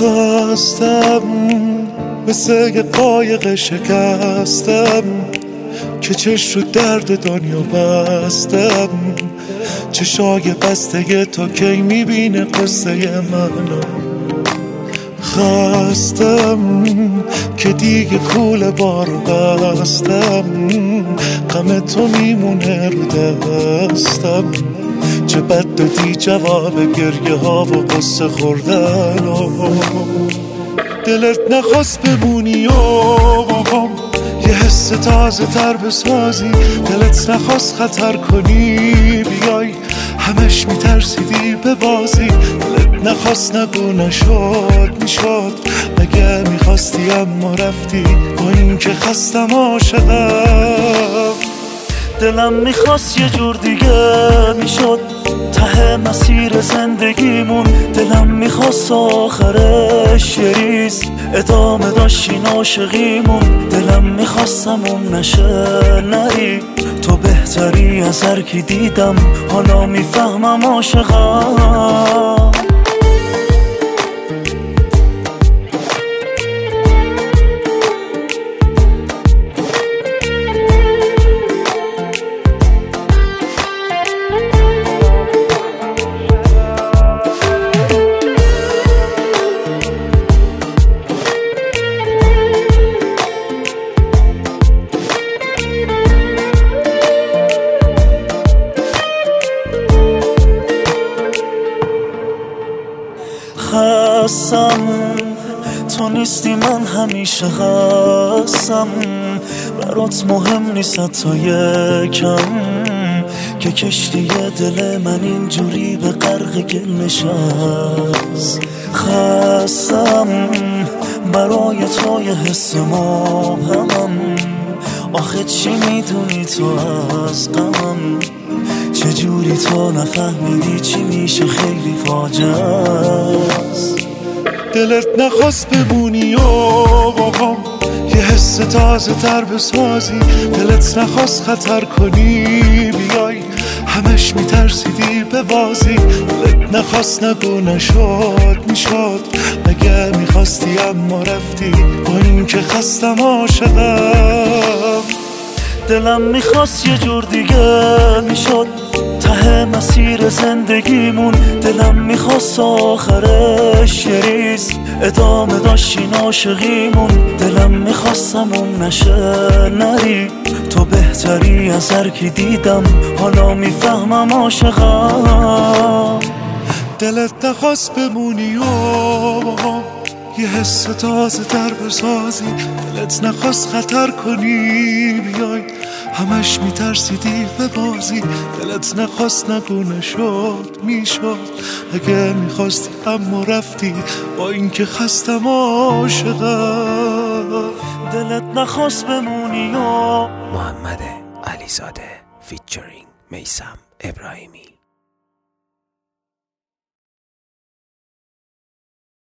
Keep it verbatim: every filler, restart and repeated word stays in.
خواستم مثل یه قایق شکستم که چش رو درد دنیا بستم، چشای بسته تا کی میبینه قصه منو. خواستم که دیگه کوله بارو بستم، غم تو میمونه رو دستم. چه بد دادی جواب گریه ها و قصه خوردن و دلت نخواست بمونی و باهم یه حس تازه تر بسازی، دلت نخواست خطر کنی بیای همش میترسیدی به بازی، دلت نخواست نگو نشد میشد، مگه میخواستی اما رفتی با این که خستم عاشقم. دلم میخواست یه جور دیگه میشد ته مسیر زندگیمون، دلم میخواست آخرش یه ریز ادامه داشتین عاشقیمون، دلم میخواستمون نشه نری تو بهتری از هر کی دیدم، حالا میفهمم عاشقم. خستم تو نیستی من همیشه خستم، برات مهم نیست حتی یکم که کشتی دل من اینجوری به غرق گل نشست. خستم برای تو یه حس مبهمم، آخه چی میدونی تو از غمم، چجوری تو نفهمیدی چی میشه خیلی فاجعه است. دلت نخواست بمونی و باهم یه حس تازه تر بسازی، دلت نخواست خطر کنی بیای همش میترسیدی به بازی، دلت نخواست نگو نشد میشد، مگه میخواستی اما رفتی با این که خستم عاشقم. دلم میخواست یه جور دیگه میشد ته مسیر زندگیمون، دلم میخواست آخرش یه ریز ادامه داشتین عاشقیمون، دلم میخواستمون نشه نری تو بهتری از هر کی دیدم، حالا میفهمم عاشقم. دلت نخواست بمونی و یه حس تازه تر بسازی، دلت نخواست خطر کنی بیای همش میترسیدی به بازی، دلت نخواست نگو نشد میشد، اگه میخواستی اما رفتی با این که خستم عاشقم. دلت نخواست بمونی و محمد علیزاده فیچرینگ میثم ابراهیمی.